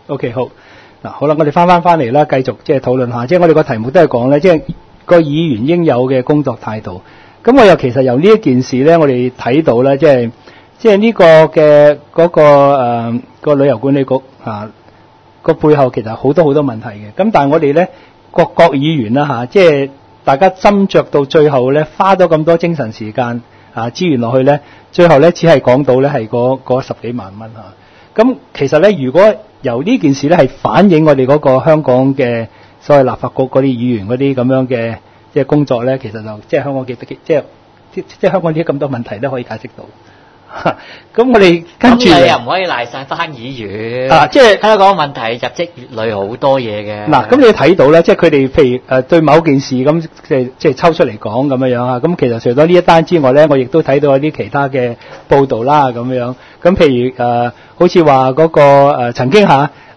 OK 好嗱，好啦，我哋翻嚟啦，繼續即係討論下，即係我哋個題目都係講咧，即係個議員應有嘅工作態度。咁我又其實由呢一件事咧，我哋睇到咧，即係呢個嘅嗰個旅遊管理局個背後其實好多問題嘅。咁但係我哋咧各議員啦即係大家斟酌到最後咧，花咗咁多精神時間資源落去咧，最後咧只係講到咧係嗰十幾萬蚊咁其實咧，如果由呢件事咧係反映我哋嗰個香港嘅所謂立法局嗰啲議員嗰啲咁樣嘅即係工作咧，其實就即係香港即係香港啲咁多問題都可以解釋到。咁我哋跟住你又唔可以賴晒翻議員即係香港問題日積月累好多嘢嘅。 嗱，咁你睇到咧，即係佢哋譬如對某件事咁即係抽出嚟講咁樣咁其實除咗呢一單之外咧，我亦都睇到一啲其他嘅報導啦咁樣。咁譬如好似話嗰個曾經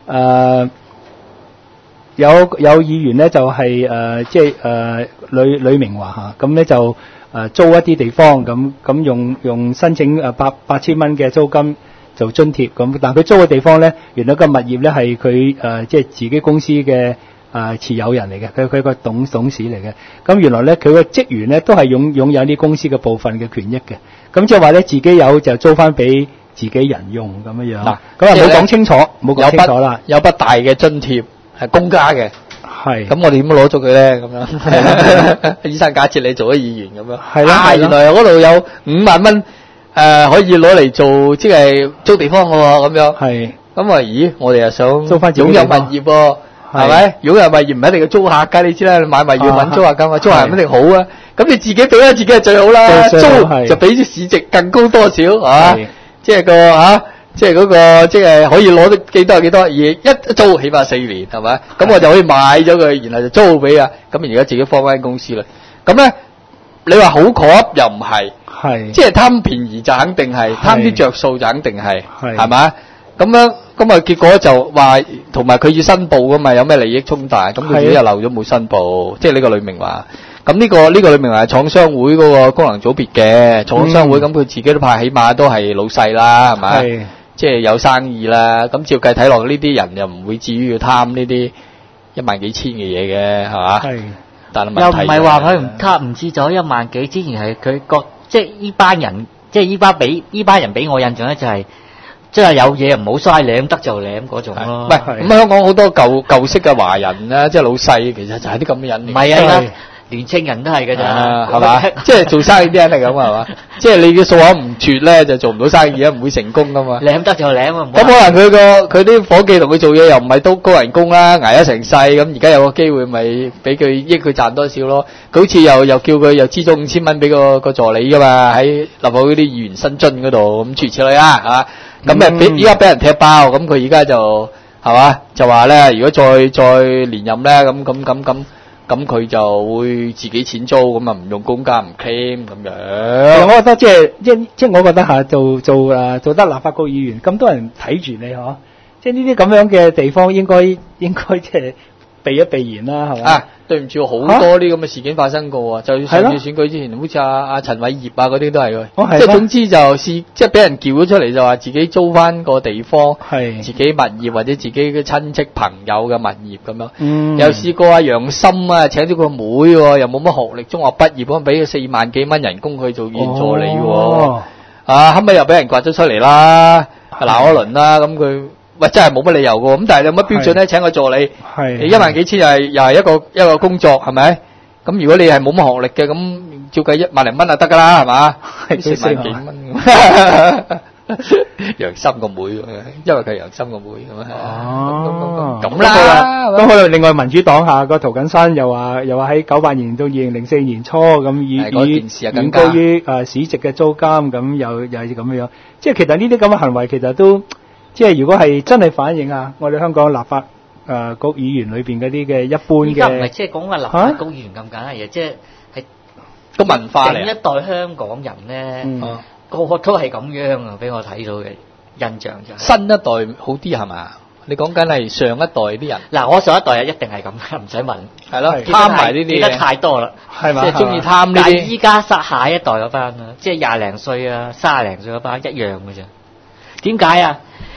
有議員咧就係即係呂明華咁咧就租一啲地方咁用申請8,000蚊嘅租金做津貼咁，但係佢租嘅地方咧，原來個物業咧係佢即係自己公司嘅持有人嚟嘅，佢個董事嚟嘅。咁原來咧佢個職員咧都係擁有啲公司嘅部分嘅權益嘅。咁即係話咧自己有就租翻俾自己人用咁樣。嗱，咁啊冇講清楚啦。 有筆大嘅津貼係公家嘅。 係， 咁我哋點樣攞咗佢咧？咁樣，醫生假設你做咗議員咁樣， 係啦， 原來嗰度有5萬蚊，可以攞嚟做即係租地方嘅喎，咁樣。係，咁咦，我哋又想租翻擁有物業喎，係咪？擁有物業唔一定要租客㗎，你知啦，你買物業揾租客㗎嘛，租客唔一定好啊。咁你自己俾咗自己係最好啦，租就俾啲市值更高多少，係嘛？即係即係嗰個即係可以攞得幾多係幾多，而一租起碼4年係咪？咁我就可以買咗佢，然後就租俾咁而家自己放翻公司啦。咁咧，你話好 corrupt 又唔係，即係貪便宜就肯定係，貪啲着數就肯定係，係咪？咁結果就話同埋佢要申報噶嘛，有咩利益衝突？咁佢自己又漏咗冇申報，即係呢個呂明華。咁呢個呂明華係廠商會嗰個功能組別嘅廠商會，咁佢自己都怕，起碼都係老細啦，係咪？即係有生意啦，咁照計睇落呢啲人又唔會至於要貪呢啲1萬幾千嘅嘢嘅，係嘛？係。但係問題又唔係話佢唔貪唔知咗1萬幾，之前係佢即係呢班人，即係呢班人俾我印象咧就係，即係有嘢唔好嘥舐得就舐嗰種咯。唔係咁香港好多舊式嘅華人啦，即係老細其實就係啲咁嘅人嚟。唔係啊。年青人都係㗎咋，係嘛？即係做生意啲人嚟咁係嘛？即係你嘅數口唔絕咧，就做唔到生意啊，唔會成功噶嘛。舐得就舐啊！咁可能佢啲夥計同佢做嘢又唔係都高人工啦，捱咗成世咁，而家有個機會咪俾佢益佢賺多少咯？佢好似又叫佢又資咗5000蚊俾個助理噶嘛，喺立法會啲議員薪津嗰度咁諸如此類啊，係嘛？咁依家俾人踢爆，咁佢而家就係嘛？就話咧，如果再連任咧，咁佢就會自己錢租，咁啊唔用公家唔 claim 咁樣。 我覺得即係我覺得做得立法局議員咁多人睇住你嗬，即係呢啲咁樣嘅地方應該即係避一避嫌啦，係嘛？對唔住，好多呢咁嘅事件發生過啊！就上次選舉之前，好似阿陳偉業嗰啲都係喎。即係總之即係俾人叫咗出嚟，就話自己租翻個地方，自己物業或者自己嘅親戚朋友嘅物業咁樣。又試過阿楊森請咗個妹喎，又冇乜學歷，中學畢業咁俾佢4萬幾蚊人工去做議員助理喎。後尾又俾人刮咗出嚟啦，鬧一輪啦，咁佢。喂，真係冇乜理由嘅，咁但係有乜標準咧？請個助理，1萬幾千又係一個工作，係咪？咁如果你係冇乜學歷嘅，咁照計1萬零蚊就得噶啦，係嘛？4萬幾蚊。楊森個妹，因為佢係楊森個妹咁啊。咁啦。咁可能另外民主黨下個涂謹申又話喺98年到2004年初咁以遠高於市值嘅租金，咁又係咁樣。即係其實呢啲咁嘅行為其實都。即係如果係真係反映我哋香港立法局議員裏邊嗰啲嘅一般嘅，依家唔係即係講話立法局議員咁簡單嘅嘢，即係個文化嚟。上一代香港人咧，個個都係咁樣啊！俾我睇到嘅印象就係新一代好啲係嘛？你講緊係上一代啲人。嗱，我上一代一定係咁，唔使問。係咯，貪埋呢啲嘢，記得太多啦，係嘛？即係中意貪呢啲。但係依家下一代嗰班啊，即係20零歲啊、30零歲嗰班一樣嘅啫。點解啊？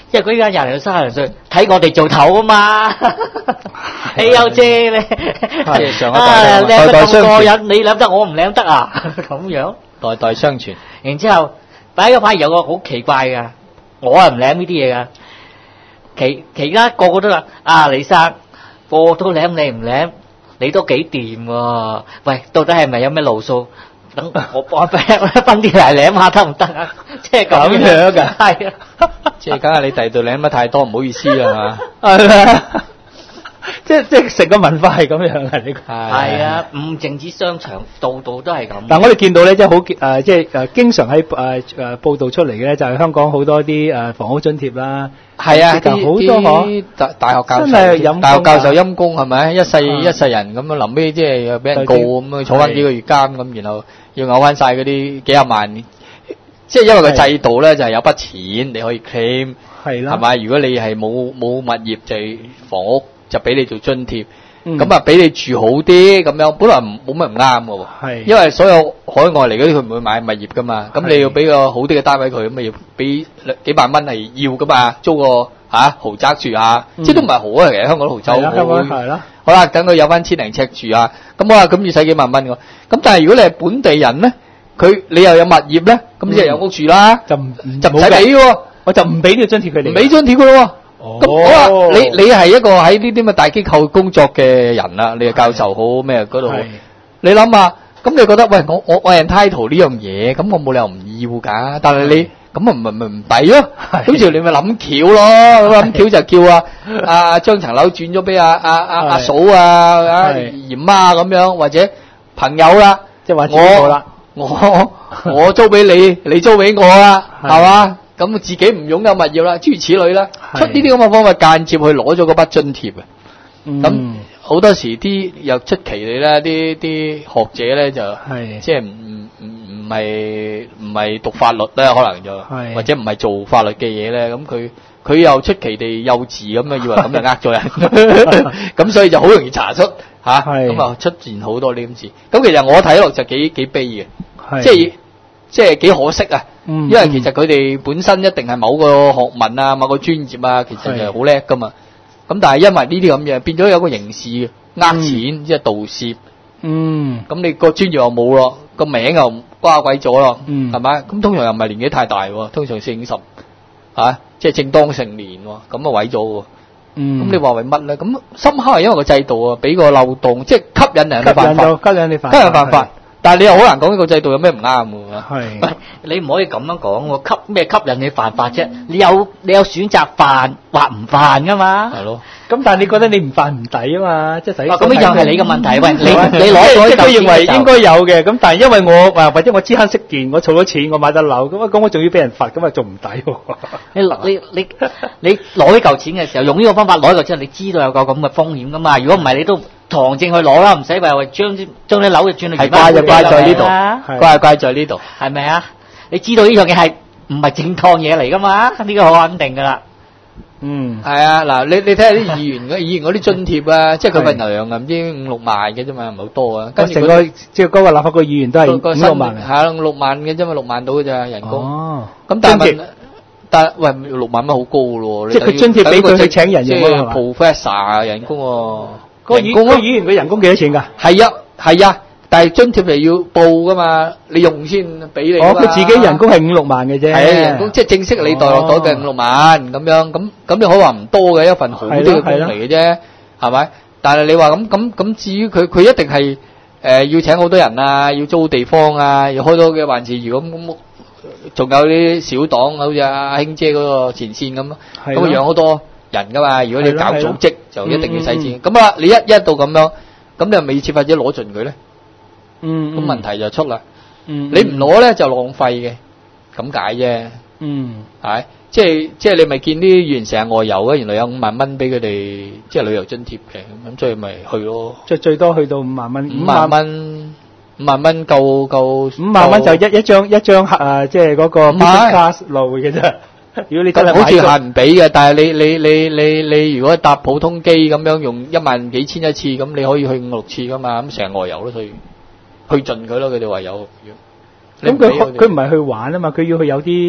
因為佢依家20到30歲，睇我哋做頭啊嘛。你有姐咧， 上一代靚得咁過癮，你舐得我唔舐得啊？咁樣代代相傳。 然之後擺個牌有個好奇怪㗎，我係唔舐呢啲嘢㗎。其他個個都話啊，李生個個都舐，你唔舐，你都幾掂喎？喂，到底係咪有咩路數？等我幫分啲嚟舐下得唔得啊？即係咁樣㗎，係啊， 即係梗係你第度舐得太多，唔好意思啦，係嘛？ 係咪？即係成個文化係咁樣啊！呢個係啊，唔淨止商場，度度都係咁。 但我哋見到咧，即係好即係經常喺報道出嚟嘅咧，就係香港好多啲房屋津貼啦。 係啊， 好多大學教授，大學教授陰公係咪？一世人咁樣，臨尾即係又俾人告咁樣，坐翻幾個月監咁，然後要嘔翻晒嗰啲幾廿萬。即係因為個制度咧，就係有筆錢你可以 claim， 係啦，係咪？如果你係冇物業就係房屋。就俾你做津貼，咁啊俾你住好啲咁樣，本來冇乜唔啱嘅喎，因為所有海外嚟嗰啲佢唔會買物業噶嘛，咁你要俾個好啲嘅單位佢，咁咪要俾幾萬蚊係要噶嘛，租個豪宅住下，即係都唔係好啊，其實香港啲豪宅好啦，好啦，等佢有翻1000零尺住啊，咁好啦，咁要使幾萬蚊喎，咁但係如果你係本地人咧，你又有物業咧，咁即係有屋住啦，就唔使俾喎，我就唔俾呢個津貼佢哋，唔俾津貼佢咯。咁好啦，你係一個喺呢啲咁嘅大機構工作嘅人啦，你係教授好咩嗰度好，你諗下，咁你覺得喂我 entitle 呢樣嘢，咁我冇理由唔要㗎，但係你咁唔抵咯，咁就你咪諗橋咯，諗橋就叫啊將層樓轉咗俾阿嫂啊姨媽咁樣，或者朋友啦，即係話我租俾你，你租俾我啊，係嘛？咁自己唔擁有物業啦，諸如此類啦，出呢啲咁嘅方法間接去攞咗嗰筆津貼啊。咁好多時啲又出奇嚟啦，啲學者咧就即係唔係讀法律咧，可能就或者唔係做法律嘅嘢咧，咁佢又出奇地幼稚咁啊，以為咁就呃咗人，咁所以就好容易查出嚇，咁啊出現好多呢啲事。咁其實我睇落就幾悲嘅，即係幾可惜啊！因為其實佢哋本身一定係某個學問啊、某個專業啊，其實就好叻噶嘛。咁但係因為呢啲咁嘢，變咗有個刑事呃錢，即係盜竊。咁你個專業又冇咯，個名又瓜鬼咗咯，係咪？咁通常又唔係年紀太大喎，通常40、50，即係正當成年喎，咁啊毀咗喎。咁你話為乜咧？咁深刻係因為個制度啊，俾個漏洞，即係吸引人嘅辦法，吸引辦法。但係你又好難講呢個制度有咩唔啱喎？係你唔可以咁樣講喎，吸引你犯法啫？你有選擇犯或唔犯噶嘛？係咯。咁但係你覺得你唔犯唔抵啊嘛？即係使。咁又係你嘅問題。喂，你攞咗佢認為應該有嘅，咁但係因為我或者我知慳識儉，我儲咗錢，我買得樓，咁我仲要俾人罰，咁啊仲唔抵喎？你攞呢嚿錢嘅時候，用呢個方法攞呢嚿錢，你知道有個咁嘅風險噶嘛？如果唔係，你都堂證去攞啦，唔使話將啲樓就轉去。係怪就怪在呢度， 怪在呢度， 係咪啊？你知道呢樣嘢係唔係正當嘢嚟噶嘛？呢個好肯定噶啦。 係啊，嗱，你睇下啲議員嗰啲津貼啊，即係佢份糧啊，唔知5-6萬嘅啫嘛，唔係好多啊。跟住成個即係嗰個立法局議員都係5-6萬，係啊，6萬嘅啫嘛，6萬到嘅咋人工。哦，咁但係喂6萬蚊好高咯，即係佢津貼俾佢去請人嘅嘛 ，professor 人工喎。個議員嘅人工幾多錢㗎？係啊，但係津貼係要報㗎嘛，你用先俾你。哦，佢自己人工係5-6萬嘅啫。係啊，人工即係正式你袋落袋嘅5-6萬咁樣，咁你可以話唔多嘅一份好啲嘅工嚟嘅啫，係咪？但係你話咁至於佢一定係要請好多人啊，要租地方啊，要開多嘅辦事處咁，仲有啲小黨好似阿興姐嗰個前線咁咯，咁養好多人噶嘛，如果你搞組織就一定要使錢。咁啊，你一到咁樣，咁你又未設法者攞盡佢咧？咁問題就出啦。你唔攞咧就浪費嘅，咁解啫。係，即係你咪見啲議員成日外遊嘅，原來有5萬蚊俾佢哋，即係旅遊津貼嘅，咁所以咪去咯。即係最多去到5萬蚊。5萬蚊夠5萬蚊就一張即係嗰個 business class 路嘅啫。如果你真係好似係唔俾嘅，但係你如果搭普通機咁樣用1萬幾千一次，咁你可以去5-6次噶嘛，咁成日外遊咯，所以去盡佢咯，佢哋話有。咁佢唔係去玩啊嘛，佢要去有啲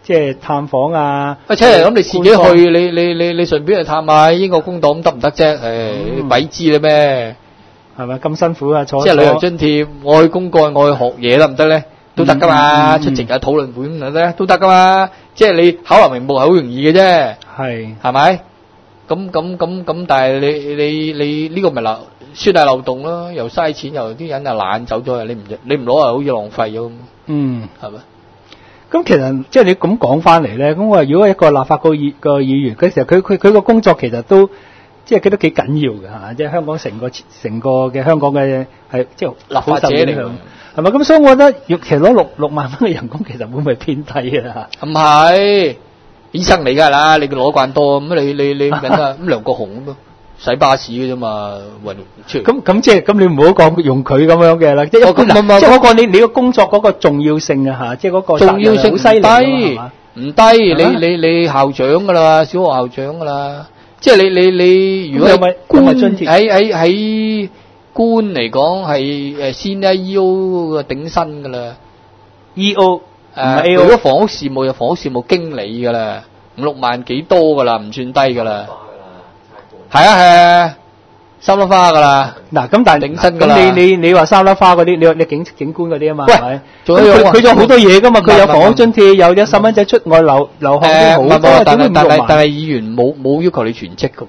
即係探訪啊。 咁你自己去，你順便去探下英國工黨得唔得啫？鬼知啦咩？ 係咪咁辛苦啊？即係旅遊津貼，我去公幹，我去學嘢得唔得咧？都得噶嘛，出席下討論會咁咧都得噶嘛。即係你考慮名目係好容易嘅啫，係咪？咁，但係你呢個咪算係漏洞咯，又嘥錢，又啲人又懶走咗，你唔攞係好似浪費咗咁。係咪？ 咁其實即係你咁講翻嚟咧，咁我話如果一個立法局議員，佢其實佢個工作其實都即係佢都幾緊要嘅嚇，即係香港成個嘅香港嘅係即係立法者嚟嘅。 係咪咁？所以我覺得，其實攞6萬蚊嘅人工，其實會唔會偏低啊？ 唔係，醫生嚟㗎啦，你攞慣多咁，你緊啊咁梁國雄咁咯，使巴士嘅啫嘛，運出嚟。咁即係咁，你唔好講用佢咁樣嘅啦。即係嗰個你個工作嗰個重要性啊嚇，即係嗰個重要性好犀利㗎嘛， 唔低，你校長㗎啦，小學校長㗎啦，即係你如果官喺官嚟講係先咧 E.O. 嘅頂薪噶啦 ，E.O. 如果房屋事務就房屋事務經理噶啦，5-6萬幾多噶啦，唔算低噶啦。係啊，三粒花噶啦。嗱咁但係頂薪噶啦。咁你話三粒花嗰啲，你話你警官嗰啲啊嘛，係咪？佢仲有好多嘢噶嘛，佢有房屋津貼，有細蚊仔出外留學都好多。但係議員冇要求你全職噶。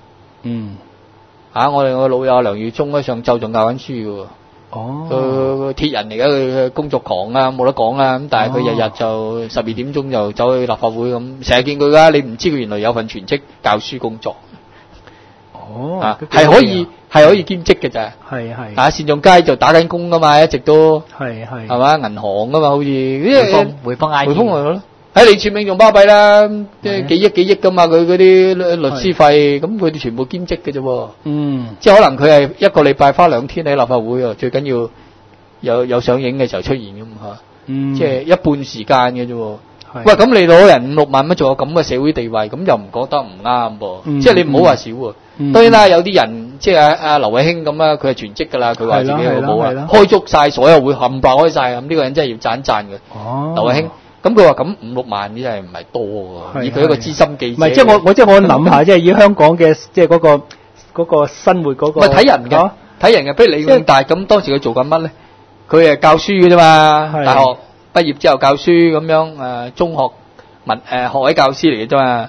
我哋個老友梁耀忠咧上晝仲教緊書嘅，佢鐵人嚟嘅，佢工作狂啊，冇得講啊。咁但係佢日日就12點鐘就走去立法會咁，成日見佢噶。你唔知佢原來有份全職教書工作。係可以兼職嘅咋。係。善仲街就打緊工噶嘛，一直都係嘛銀行噶嘛，好似匯豐 I T。匯豐咪咯。李柱銘仲巴閉啦，即係幾億噶嘛，佢嗰啲律師費，咁佢哋全部兼職嘅啫。即係可能佢係一個禮拜花2天喺立法會啊，最緊要有上映嘅時候出現咁嚇。即係一半時間嘅啫。喂，咁你攞人5-6萬蚊，仲有咁嘅社會地位，咁又唔覺得唔啱噃？即係你唔好話少喎。當然啦，有啲人即係阿劉慧卿咁啊，佢係全職㗎啦，佢話自己好冇啦，開足曬所有會冚唪唥開曬，咁呢個人真係要讚嘅。劉慧卿。咁佢話咁5-6萬呢，真係唔係多喎？以佢一個資深記者，唔係即係我諗下，即係以香港嘅即係嗰個生活嗰個，唔係睇人嘅，譬如你咁大，咁當時佢做緊乜咧？佢係教書嘅啫嘛，大學畢業之後教書咁樣，中學學位教師嚟嘅啫嘛。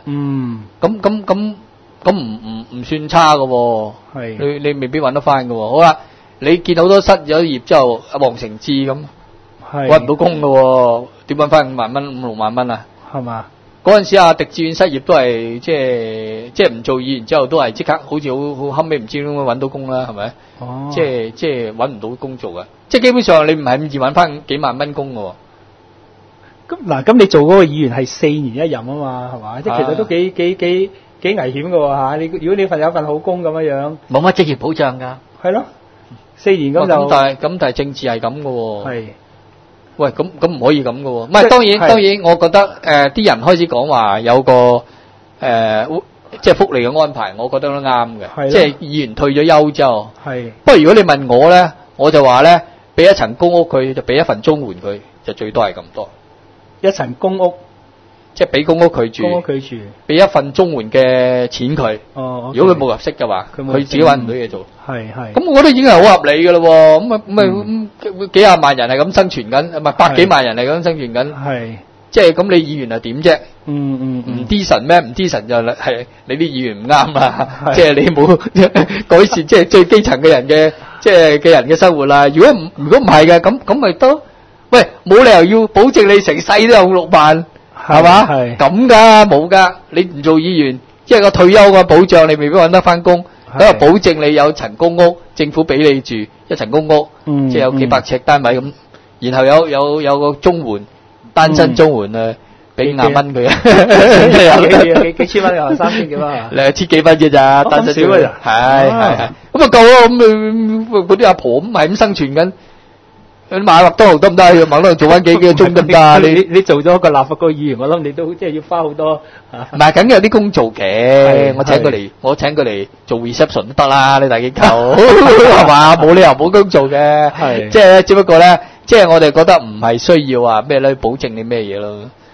咁唔算差嘅喎。你未必揾得翻嘅喎。好啦，你見好多失咗業之後，阿黃成智咁。搵唔到工咯，點搵翻5萬蚊、5-6萬蚊啊？係嘛？嗰陣時阿狄志遠失業都係即係唔做議員之後都係即刻好似好後尾唔知點樣搵到工啦，係咪？即係搵唔到工做噶，即係基本上你唔係咁易搵翻幾萬蚊工噶。咁你做嗰個議員係4年1任啊嘛，係嘛？即係其實都幾危險噶吓。你如果你有份好工咁樣，冇乜職業保障噶。係咯，4年咁就。咁但係政治係咁噶。係。喂，咁唔可以咁嘅喎，唔係當然，我覺得啲人開始講話有個即係福利嘅安排，我覺得都啱嘅，即係議員退咗休之後。不過如果你問我咧，我就話咧，俾一層公屋佢，就俾一份綜援佢，就最多係咁多。一層公屋，即係俾公屋佢住，俾一份綜援嘅錢佢。如果佢冇入息嘅話，佢自己揾唔到嘢做。咁我覺得已經係好合理嘅咯喎。咁幾廿萬人係咁生存緊，唔係百幾萬人係咁生存緊。即係咁，你議員係點啫？唔 decent 咩？唔 decent就係你啲議員唔啱啦。即係你冇改善，即係最基層嘅人嘅，即係嘅人嘅生活啦。如果唔係嘅，咁咪得。喂，冇理由要保證你成世都有6萬，係嘛？咁㗎，冇㗎。你唔做議員，即係個退休嘅保障，你未必揾得翻工。咁啊，保證你有層公屋，政府俾你住一層公屋，即係有幾百尺單位咁。然後有個綜援，單身綜援啊，俾50蚊佢啊，幾千蚊又3000幾蚊啊，1000幾蚊嘅咋，單身少嘅咋，係咁啊夠咯。咁嗰啲阿婆咁係咁生存緊。你買麥當勞得唔得？要麥當勞做翻幾個鐘得唔得？你做咗個立法局議員，我諗你都即係要花好多唔係，梗有啲工做嘅。我請佢嚟做 reception 都得啦。你大機構係嘛？冇理由冇工做嘅。即係只不過咧，即係我哋覺得唔係需要話咩咧，保證你咩嘢咯。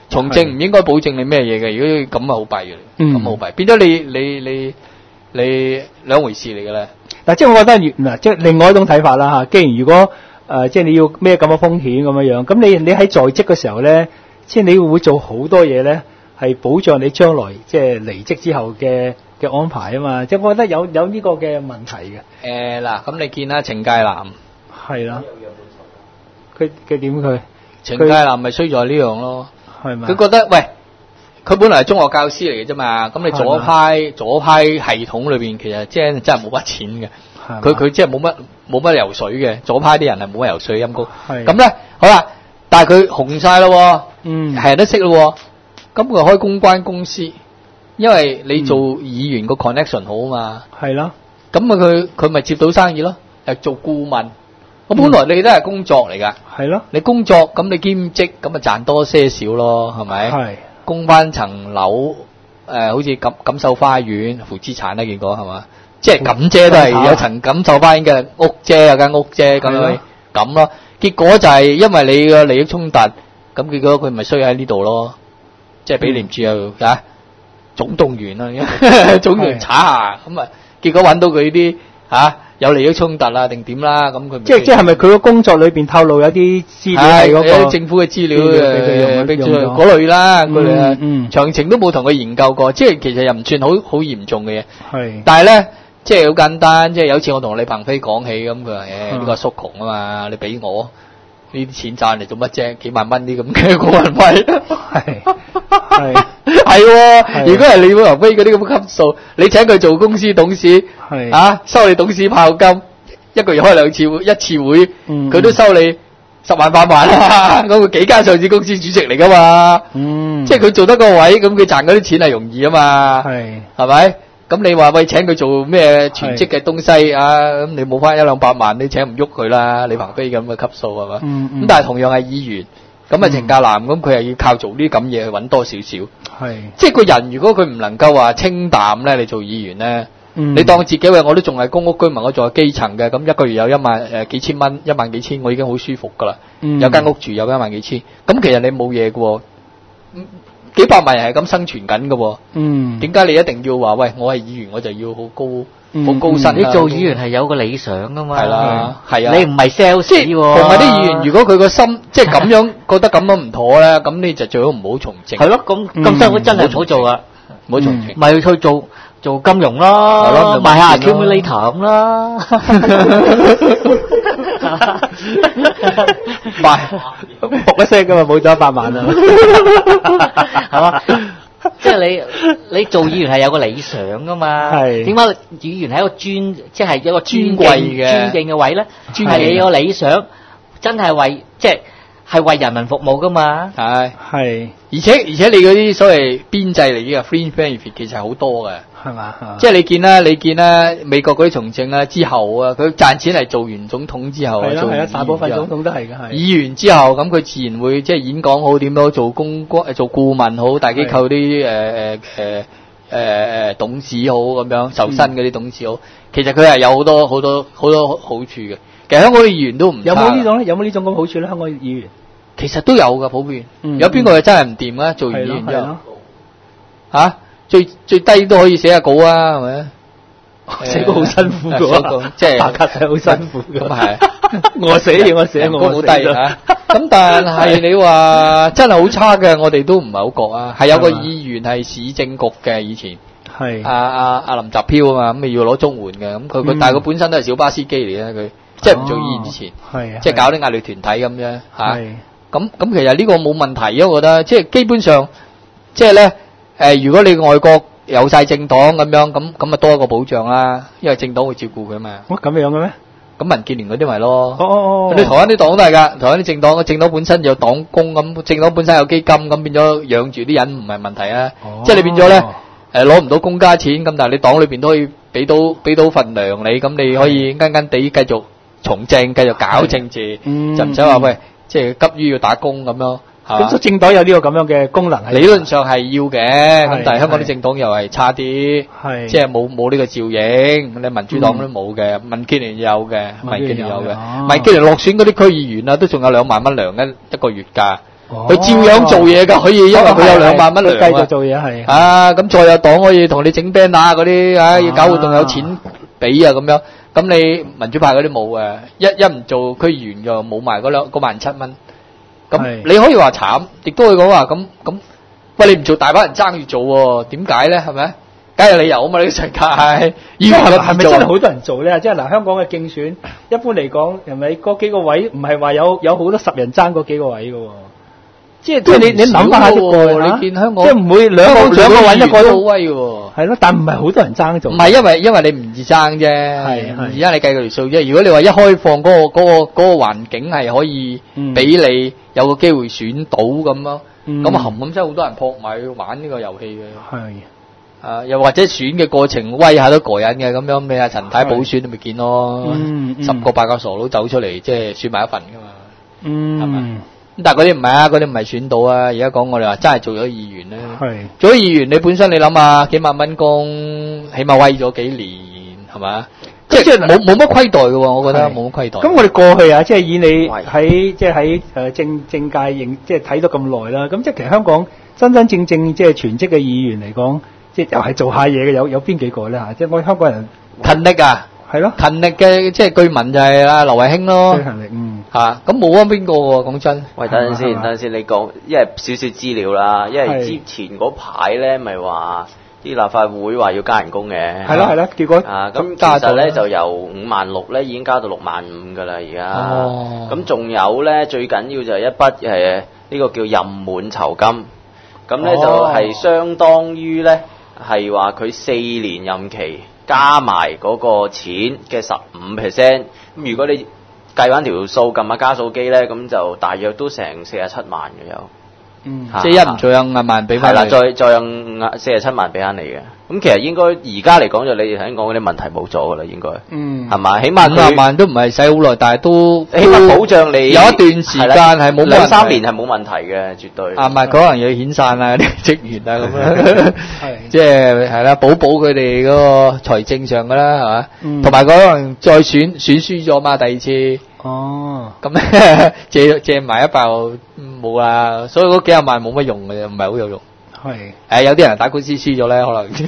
從政唔應該保證你咩嘢嘅，如果咁啊好弊嘅，咁好弊，變咗你兩回事嚟嘅咧。 嗱，即係我覺得嗱，即係另外一種睇法啦嚇。既然如果即係你要孭咁嘅風險咁樣樣，咁你喺在職嘅時候咧，即係你會做好多嘢咧，係保障你將來即係離職之後嘅安排啊嘛。即係我覺得有呢個嘅問題嘅。 嗱，咁你見啦，程介南係啦，佢點佢？ 程介南咪衰在呢樣咯， 係咪？ 佢覺得喂，佢本來係中學教師嚟嘅啫嘛，咁你左派系統裏邊其實真係冇乜錢嘅，佢即係冇乜游水嘅，左派啲人係冇乜游水陰公。咁咧好啦，但係佢紅晒咯，係人都識咯，咁佢開公關公司，因為你做議員個 connection 好啊嘛，係咯，咁啊佢咪接到生意咯，係做顧問。我本來你都係工作嚟㗎，係咯，你工作咁你兼職咁咪賺多些少咯，係咪？係供翻層樓，好似錦繡花園負資產啦，見過係嘛？即係咁啫，都係有層錦繡花園嘅屋啫，有間屋啫，咁樣咁咯。結果就係因為你嘅利益衝突，咁結果佢咪衰喺呢度咯，即係俾廉署又總動員啦，總動員查下，咁啊結果揾到佢啲有利益衝突啦，定點啦？咁佢即係咪佢個工作裏邊透露有啲資料係嗰個有政府嘅資料俾佢用嗰類啦，嗰類啦，詳情都冇同佢研究過，即係其實又唔算好嚴重嘅嘢。係，但係咧，即係好簡單，即係有次我同李鵬飛講起咁，佢話呢個叔窮啊嘛，你俾我呢啲錢賺嚟做乜啫？幾萬蚊啲咁嘅顧問費，係，如果係李鵬飛嗰啲咁嘅級數，你請佢做公司董事，收你董事炮金，一個月開一次會，佢都收你10萬8萬啦，咁佢幾間上市公司主席嚟噶嘛，即係佢做得個位，咁佢賺嗰啲錢係容易啊嘛，係咪？咁你話喂請佢做咩全職嘅東西咁你冇翻1、2、8萬，你請唔喐佢啦，李鵬飛咁嘅級數係嘛？咁但係同樣係議員，咁啊程介南咁佢係要靠做呢啲咁嘢去揾多少少，即係個人如果佢唔能夠話清淡咧，你做議員咧。你當自己喂，我都仲係公屋居民，我仲係基層嘅，咁一個月有幾千蚊，1萬幾千，我已經好舒服噶啦。有間屋住，有1萬幾千，咁其實你冇嘢嘅，幾百萬人係咁生存緊嘅。點解你一定要話喂，我係議員，我就要好高薪？ 你做議員係有個理想噶嘛？ 係啦，係啊。 你唔係 sales 喎。 同埋啲議員，如果佢個心即係咁樣覺得咁樣唔妥咧，咁你就最好唔好從政。 係咯，咁辛苦真係唔好做啊！ 唔好從政， 咪去做金融咯，賣下 accumulator 咁啦， 賣仆一聲噶嘛，冇咗100萬啊， 係嘛？即係你做議員係有個理想噶嘛？係點解議員係一個即係一個尊敬嘅位咧？係你個理想真係為係為人民服務噶嘛？係，而且你嗰啲所謂邊際嚟嘅 fringe benefit 其實係好多嘅，係嘛？即係你見啦，美國嗰啲從政之後啊，佢賺錢係做完總統之後，係啦，大部分總統都係嘅，係議員之後，咁佢自然會即係演講好，點樣做做顧問好，大機構啲董事好咁樣，受薪嗰啲董事好，其實佢係有好多好處嘅。其實香港啲議員都唔差。有冇呢種咧？有冇呢種咁好處咧？香港議員其實都有噶，普遍。有邊個係真係唔掂啊？做議員之後，最低都可以寫下稿啊，係咪？寫稿好辛苦噶，即係打卡係好辛苦噶。咁係，我寫我好低啊。咁但係你話真係好差嘅，我哋都唔係好覺啊。係有個議員係市政局嘅以前。係阿林澤飄啊嘛，咁咪要攞綜援嘅，咁佢但係佢本身都係小巴司機嚟嘅，佢即係唔做議員之前，即係搞啲壓力團體咁啫嚇。咁其實呢個冇問題啊，我覺得即係基本上即係咧如果你外國有晒政黨咁樣，咁咪多一個保障啦，因為政黨會照顧佢啊嘛。咁樣嘅咩？咁民建聯嗰啲咪咯。你台灣啲黨都係㗎，台灣啲政黨本身有黨工咁，政黨本身有基金咁，變咗養住啲人唔係問題啊。即係你變咗咧。攞唔到公家錢咁，但係你黨裏邊都可以俾到份糧你，咁你可以跟地繼續從政，繼續搞政治，就唔使話喂，即係急於要打工咁樣。咁政黨有呢個咁樣嘅功能，理論上係要嘅，咁但係香港啲政黨又係差啲，即係冇呢個照應。你民主黨都冇嘅，民建聯有嘅，民建聯落選嗰啲區議員啊，都仲有2萬蚊糧一個月㗎。 佢照樣做嘢㗎，可以因為佢有2萬蚊糧繼續做嘢係。 咁再有黨可以同你整 banner 嗰啲，要搞活動有錢俾啊咁樣。咁你民主派嗰啲冇嘅，一唔做區議員就冇埋嗰17000蚊。咁你可以話慘，亦都可以講話咁，喂你唔做大把人爭住做喎，點解咧？係咪？梗係有理由啊嘛！呢個世界係咪真係好多人做咧？即係嗱，香港嘅競選一般嚟講係咪嗰幾個位唔係話有好多10人爭嗰幾個位嘅喎？即係你諗翻下啲個， 你見香港即係唔會兩個揾一個都好威喎。 係咯，但唔係好多人爭做。 唔係因為你唔易爭啫，而家你計個條數啫。如果你話一開放嗰個環境係可以俾你有個機會選到咁咯，咁啊冚咁真係好多人撲埋去玩呢個遊戲嘅。係。又或者選嘅過程威下都過癮嘅咁樣，你阿陳太補選你咪見咯，10個8個傻佬走出嚟，即係選埋一份噶嘛，係咪？但係嗰啲唔係啊，嗰啲唔係選到啊。而家講我哋話真係做咗議員咧，做咗議員你本身你諗下幾萬蚊工，起碼威咗幾年係嘛？即係冇乜虧待嘅喎，我覺得冇乜虧待。 咁我哋過去啊，即係以你喺政界即係睇到咁耐啦，咁即係其實香港真正即係全職嘅議員嚟講，即係又係做下嘢嘅，有邊幾個咧嚇？即係我哋香港人勤力啊，係咯，勤力嘅即係據聞就係阿劉慧卿咯，最勤力咁冇啊邊個喎？講真， 喂，等陣先，你講，因為少少資料啦，因為之前嗰排咧，咪話啲立法會話要加人工嘅， 係啦，結果咁其實咧就由56000咧已經加到65000㗎啦，而家，咁仲有咧最緊要就係一筆呢個叫任滿酬金，咁咧就係相當於咧係話佢4年任期加埋嗰個錢嘅15%，咁如果你計翻條數，撳下加數機咧，咁就大約都成47萬嘅有， 即係一唔做有5萬俾翻你， 係啦，再有47萬俾翻你嘅。咁其實應該而家嚟講就你哋頭先講嗰啲問題冇咗噶啦，應該，係嘛？起碼 5萬都唔係使好耐，但係都起碼保障你有一段時間係冇 2-3年係冇問題嘅，絕對。 唔係可能要遣散啊啲職員啊咁樣，即係啦，補佢哋嗰個財政上噶啦，係嘛？同埋可能再選輸咗嘛，第二次。咁借埋一爆冇啦，所以嗰幾廿萬冇乜用嘅，唔係好有用。係有啲人打官司輸咗咧，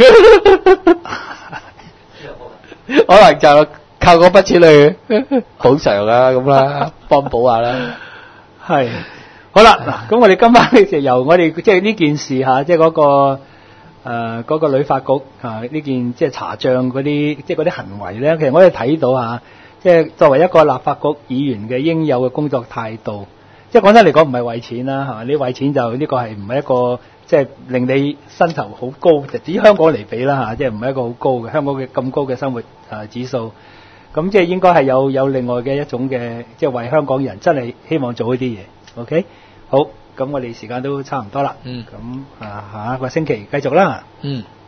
可能就靠嗰筆錢去補償啦，咁啦，幫補下啦。 係好啦，嗱，咁我哋今晚咧就由我哋即係呢件事嚇，即係嗰個旅發局呢件即係查帳嗰啲即係嗰啲行為咧，其實我哋睇到嚇。即係作為一個立法局議員嘅應有嘅工作態度，即係講真嚟講唔係為錢啦，係嘛？你為錢就呢個係唔係一個即係令你薪酬好高，就至於香港嚟比啦嚇，即係唔係一個好高嘅香港嘅咁高嘅生活指數，咁即係應該係有另外嘅一種嘅，即係為香港人真係希望做呢啲嘢。OK， 好，咁我哋時間都差唔多啦，咁下一個星期繼續啦。